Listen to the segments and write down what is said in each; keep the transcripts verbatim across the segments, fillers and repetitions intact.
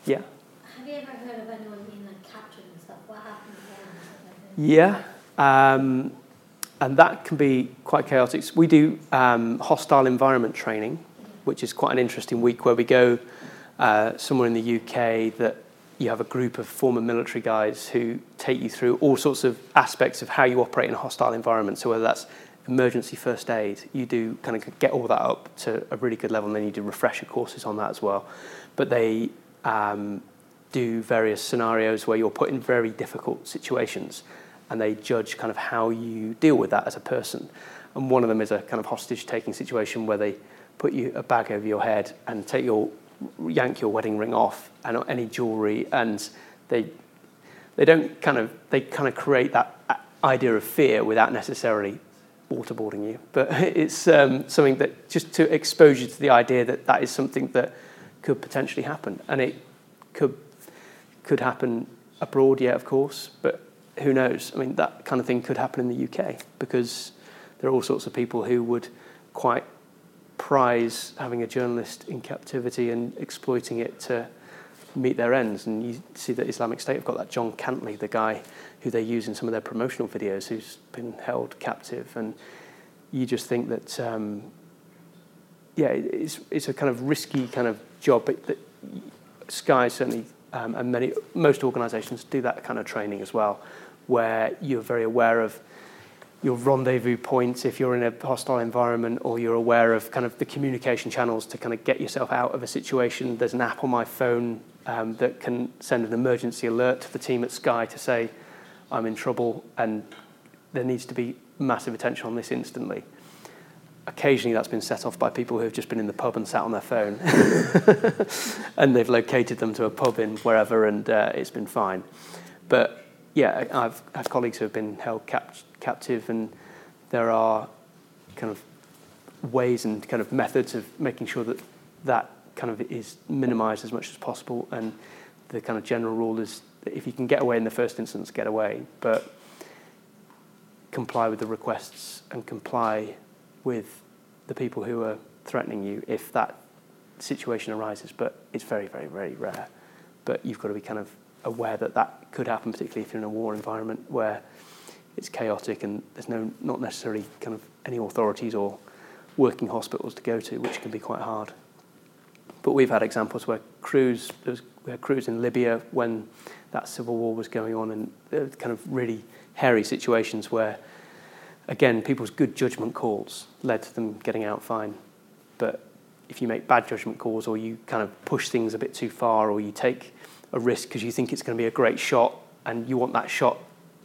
Yeah. Have you ever heard of anyone being like captured and stuff? What happens then? Yeah, um, and that can be quite chaotic. We do um, hostile environment training, which is quite an interesting week where we go uh, somewhere in the U K that you have a group of former military guys who take you through all sorts of aspects of how you operate in a hostile environment. So whether that's emergency first aid, you do kind of get all that up to a really good level, and then you do refresher courses on that as well. But they um, do various scenarios where you're put in very difficult situations, and they judge kind of how you deal with that as a person. And one of them is a kind of hostage-taking situation where they put you a bag over your head and take your yank your wedding ring off and any jewelry, and they they don't kind of they kind of create that idea of fear without necessarily waterboarding you. But it's um, something that just to expose you to the idea that that is something that could potentially happen, and it could could happen abroad, yeah, of course, but who knows? I mean, that kind of thing could happen in the U K because there are all sorts of people who would quite prize having a journalist in captivity and exploiting it to meet their ends. And you see that Islamic State have got that John Cantley, the guy who they use in some of their promotional videos, who's been held captive. And you just think that, um, yeah, it's it's a kind of risky kind of job, but that Sky certainly, um, and many most organisations do that kind of training as well, where you're very aware of your rendezvous points if you're in a hostile environment, or you're aware of kind of the communication channels to kind of get yourself out of a situation. There's an app on my phone um, that can send an emergency alert to the team at Sky to say, I'm in trouble and there needs to be massive attention on this instantly. Occasionally that's been set off by people who have just been in the pub and sat on their phone and they've located them to a pub in wherever, and uh, it's been fine. But yeah, I've had colleagues who have been held cap- captive, and there are kind of ways and kind of methods of making sure that that kind of is minimised as much as possible. And the kind of general rule is that if you can get away in the first instance, get away, but comply with the requests and comply with the people who are threatening you if that situation arises. But it's very, very, very rare. But you've got to be kind of aware that that could happen, particularly if you're in a war environment where it's chaotic and there's no not necessarily kind of any authorities or working hospitals to go to, which can be quite hard. But we've had examples where crews, there was, we had crews in Libya when that civil war was going on, and there were kind of really hairy situations where, again, people's good judgment calls led to them getting out fine. But if you make bad judgment calls, or you kind of push things a bit too far, or you take a risk because you think it's going to be a great shot and you want that shot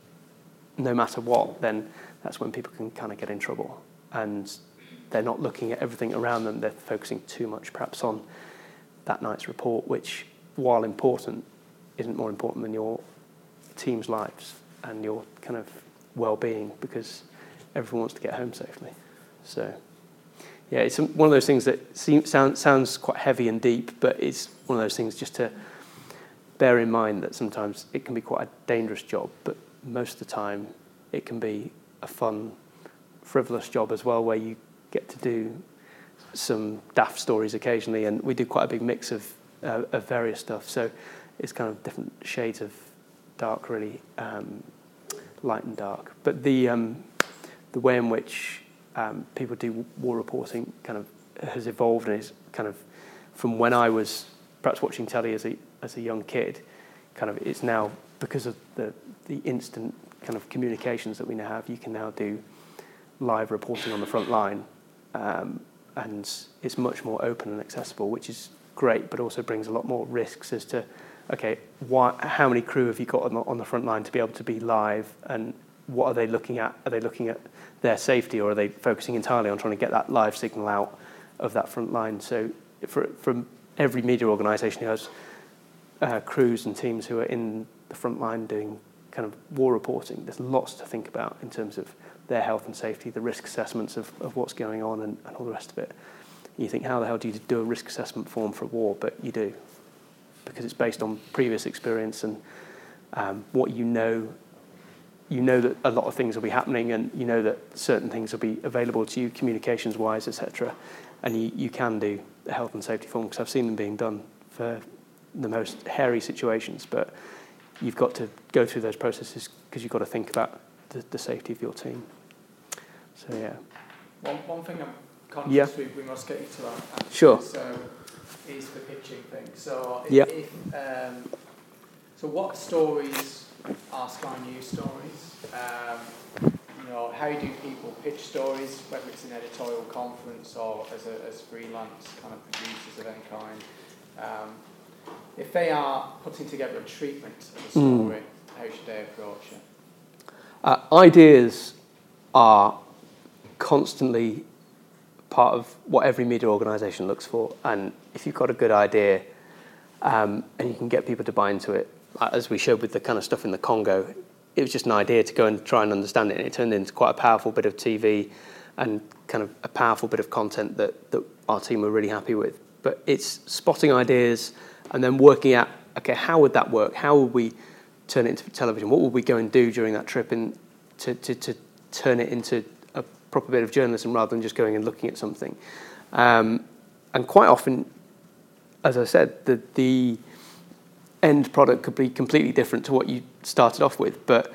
no matter what, then that's when people can kind of get in trouble. And they're not looking at everything around them. They're focusing too much perhaps on that night's report, which, while important, isn't more important than your team's lives and your kind of well-being, because everyone wants to get home safely. So yeah, it's one of those things that seems, sound, sounds quite heavy and deep, but it's one of those things just to bear in mind that sometimes it can be quite a dangerous job, but most of the time it can be a fun, frivolous job as well, where you get to do some daft stories occasionally, and we do quite a big mix of, uh, of various stuff. So it's kind of different shades of dark, really, um, light and dark. But the um, the way in which um, people do war reporting kind of has evolved, and is kind of from when I was perhaps watching telly as a as a young kid, kind of it's now, because of the the instant kind of communications that we now have, you can now do live reporting on the front line, um, and it's much more open and accessible, which is great, but also brings a lot more risks as to, okay, why, how many crew have you got on the, on the front line to be able to be live, and what are they looking at? Are they looking at their safety, or are they focusing entirely on trying to get that live signal out of that front line? So for, from every media organisation who has uh, crews and teams who are in the front line doing kind of war reporting, there's lots to think about in terms of their health and safety, the risk assessments of, of what's going on, and, and all the rest of it. You think, how the hell do you do a risk assessment form for a war? But you do, because it's based on previous experience and um, what you know. You know that a lot of things will be happening, and you know that certain things will be available to you communications-wise, et cetera. And you, you can do a health and safety form, because I've seen them being done for the most hairy situations, but you've got to go through those processes because you've got to think about the, the safety of your team. So yeah. One one thing I'm conscious yeah. we, we must get you to that. Actually, sure. So is the pitching thing. So if, yeah. if um, so what stories are Sky News stories? Um, you know, how do people pitch stories, whether it's an editorial conference or as a as freelance kind of producers of any kind? Um, if they are putting together a treatment of a story, mm. how should they approach it? Uh, ideas are constantly part of what every media organisation looks for, and if you've got a good idea um, and you can get people to buy into it, as we showed with the kind of stuff in the Congo, it was just an idea to go and try and understand it, and it turned into quite a powerful bit of T V and kind of a powerful bit of content that, that our team were really happy with. But it's spotting ideas and then working out, okay, how would that work? How would we turn it into television? What would we go and do during that trip in, to, to, to turn it into a proper bit of journalism rather than just going and looking at something? Um, and quite often, as I said, the, the end product could be completely different to what you started off with, but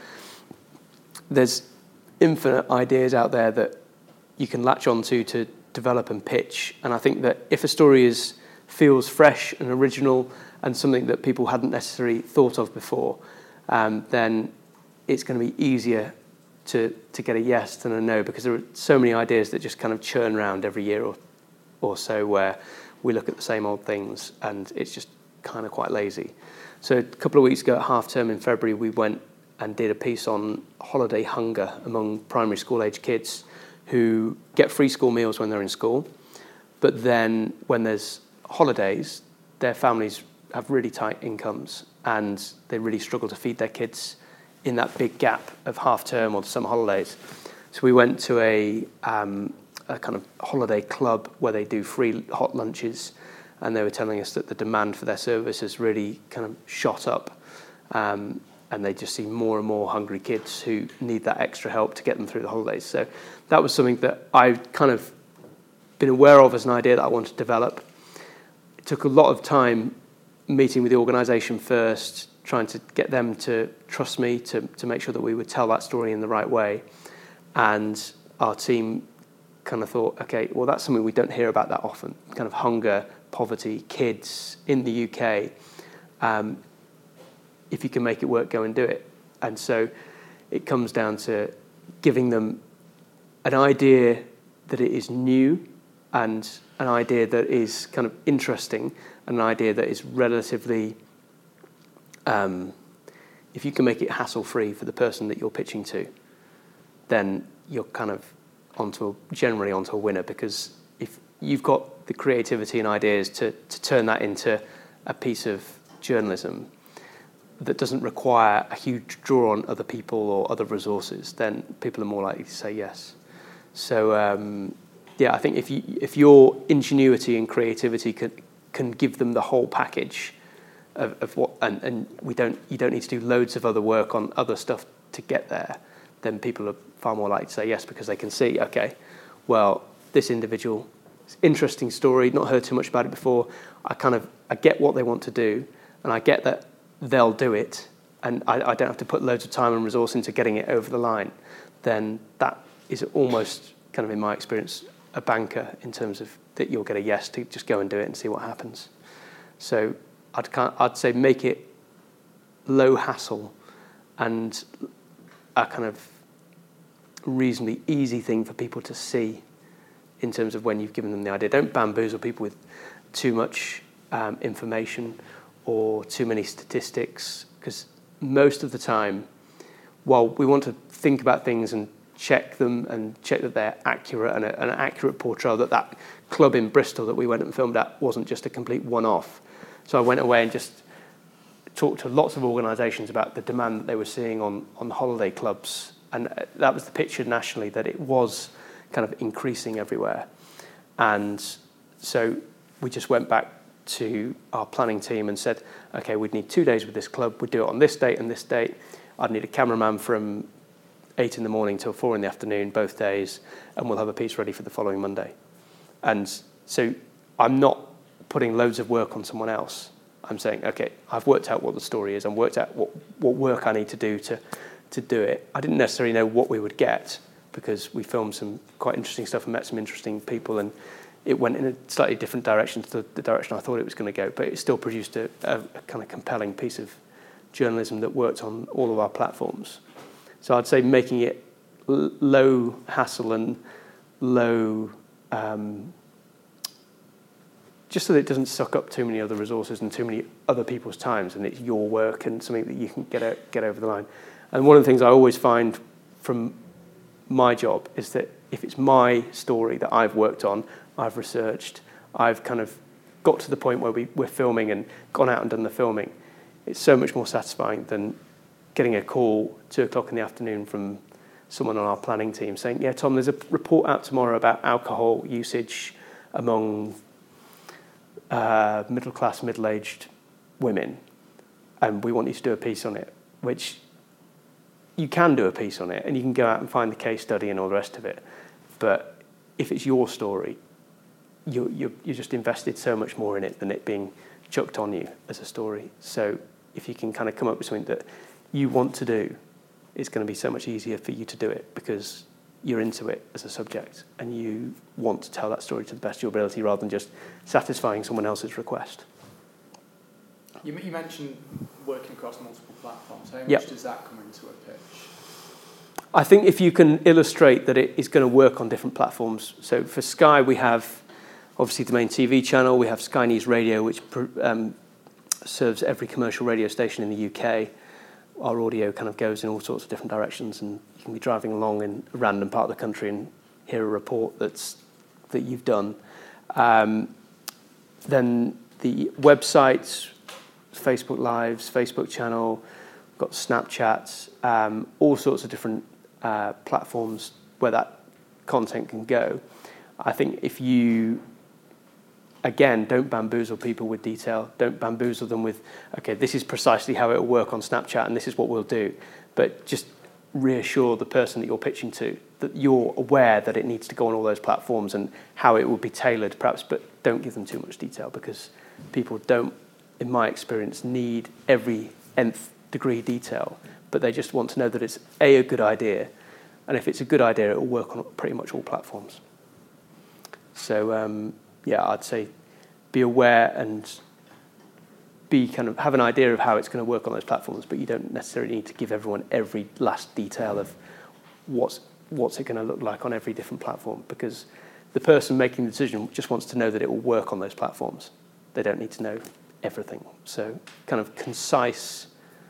there's infinite ideas out there that you can latch onto to develop and pitch. And I think that if a story is feels fresh and original and something that people hadn't necessarily thought of before, um, then it's going to be easier to, to get a yes than a no, because there are so many ideas that just kind of churn around every year or, or so where we look at the same old things and it's just kind of quite lazy. So a couple of weeks ago at half term in February, we went and did a piece on holiday hunger among primary school age kids who get free school meals when they're in school, but then when there's holidays, their families have really tight incomes and they really struggle to feed their kids in that big gap of half term or the summer holidays. So we went to a, um, a kind of holiday club where they do free hot lunches, and they were telling us that the demand for their service has really kind of shot up, um, and they just see more and more hungry kids who need that extra help to get them through the holidays. So that was something that I've kind of been aware of as an idea that I wanted to develop. It took a lot of time meeting with the organisation first, trying to get them to trust me to, to make sure that we would tell that story in the right way. And our team kind of thought, okay, well, that's something we don't hear about that often, kind of hunger, poverty, kids in the U K. Um, if you can make it work, go and do it. And so it comes down to giving them an idea that it is new and an idea that is kind of interesting, and an idea that is relatively, um, if you can make it hassle-free for the person that you're pitching to, then you're kind of onto a, generally onto a winner, because if you've got the creativity and ideas to, to turn that into a piece of journalism that doesn't require a huge draw on other people or other resources, then people are more likely to say yes. So um, yeah, I think if you if your ingenuity and creativity can can give them the whole package of, of what, and, and we don't you don't need to do loads of other work on other stuff to get there, then people are far more likely to say yes, because they can see, okay, well, this individual, interesting story, not heard too much about it before. I kind of I get what they want to do, and I get that they'll do it, and I, I don't have to put loads of time and resource into getting it over the line. Then that is almost kind of, in my experience, a banker in terms of that you'll get a yes to just go and do it and see what happens. So I'd I'd say make it low hassle and a kind of reasonably easy thing for people to see in terms of when you've given them the idea. Don't bamboozle people with too much um, information or too many statistics, because most of the time, while we want to think about things and check them and check that they're accurate and a, an accurate portrayal, that that club in Bristol that we went and filmed at wasn't just a complete one-off. So I went away and just talked to lots of organisations about the demand that they were seeing on, on holiday clubs, and that was the picture nationally, that it was kind of increasing everywhere. And so we just went back to our planning team and said, okay, we'd need two days with this club, we'd do it on this date and this date. I'd need a cameraman from eight in the morning till four in the afternoon both days, and we'll have a piece ready for the following Monday. And so I'm not putting loads of work on someone else. I'm saying, okay, I've worked out what the story is, I've worked out what, what work I need to do to, to do it. I didn't necessarily know what we would get because we filmed some quite interesting stuff and met some interesting people, and it went in a slightly different direction to the, the direction I thought it was going to go, but it still produced a, a, a kind of compelling piece of journalism that worked on all of our platforms. So I'd say making it l- low hassle and low... Um, just so that it doesn't suck up too many other resources and too many other people's times, and it's your work and something that you can get out, get over the line. And one of the things I always find from my job is that if it's my story that I've worked on, I've researched, I've kind of got to the point where we, we're filming and gone out and done the filming, it's so much more satisfying than getting a call two o'clock in the afternoon from someone on our planning team saying, yeah, Tom, there's a report out tomorrow about alcohol usage among uh, middle-class, middle-aged women, and we want you to do a piece on it, which you can do a piece on it, and you can go out and find the case study and all the rest of it. But if it's your story, you you you just invested so much more in it than it being chucked on you as a story. So if you can kind of come up with something that you want to do, it's going to be so much easier for you to do it because you're into it as a subject and you want to tell that story to the best of your ability rather than just satisfying someone else's request. You, you mentioned working across multiple platforms. How much Yep. does that come into a pitch? I think if you can illustrate that it is going to work on different platforms. So for Sky, we have obviously the main T V channel. We have Sky News Radio, which um, serves every commercial radio station in the U K. Our audio kind of goes in all sorts of different directions, and you can be driving along in a random part of the country and hear a report that's that you've done. Um, then the websites, Facebook Lives, Facebook channel, we've got Snapchat, um, all sorts of different uh, platforms where that content can go. I think if you, again, don't bamboozle people with detail, don't bamboozle them with, okay, this is precisely how it will work on Snapchat and this is what we'll do, but just reassure the person that you're pitching to that you're aware that it needs to go on all those platforms and how it will be tailored perhaps, but don't give them too much detail because people don't, in my experience, need every nth degree detail, but they just want to know that it's A, a good idea, and if it's a good idea, it will work on pretty much all platforms. So, um, yeah, I'd say be aware and be kind of have an idea of how it's going to work on those platforms, but you don't necessarily need to give everyone every last detail of what's what's it going to look like on every different platform, because the person making the decision just wants to know that it will work on those platforms. They don't need to know everything. So kind of concise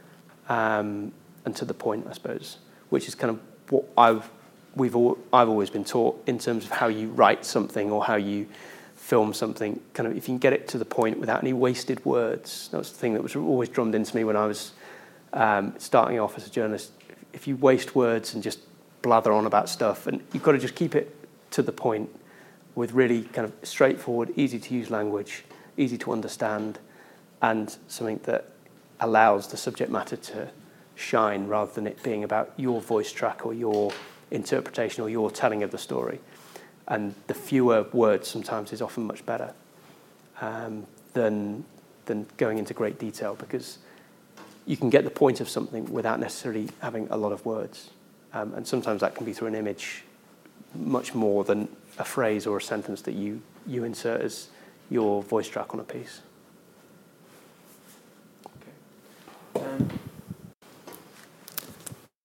um, and to the point, I suppose, which is kind of what I've we've all, I've always been taught in terms of how you write something or how you film something. Kind of if you can get it to the point without any wasted words. That was the thing that was always drummed into me when I was um, starting off as a journalist. If you waste words and just blather on about stuff, and you've got to just keep it to the point with really kind of straightforward, easy to use language, easy to understand, and something that allows the subject matter to shine rather than it being about your voice track or your interpretation or your telling of the story. And the fewer words sometimes is often much better um, than than going into great detail, because you can get the point of something without necessarily having a lot of words. Um, and sometimes that can be through an image much more than a phrase or a sentence that you, you insert as your voice track on a piece. Okay. Um,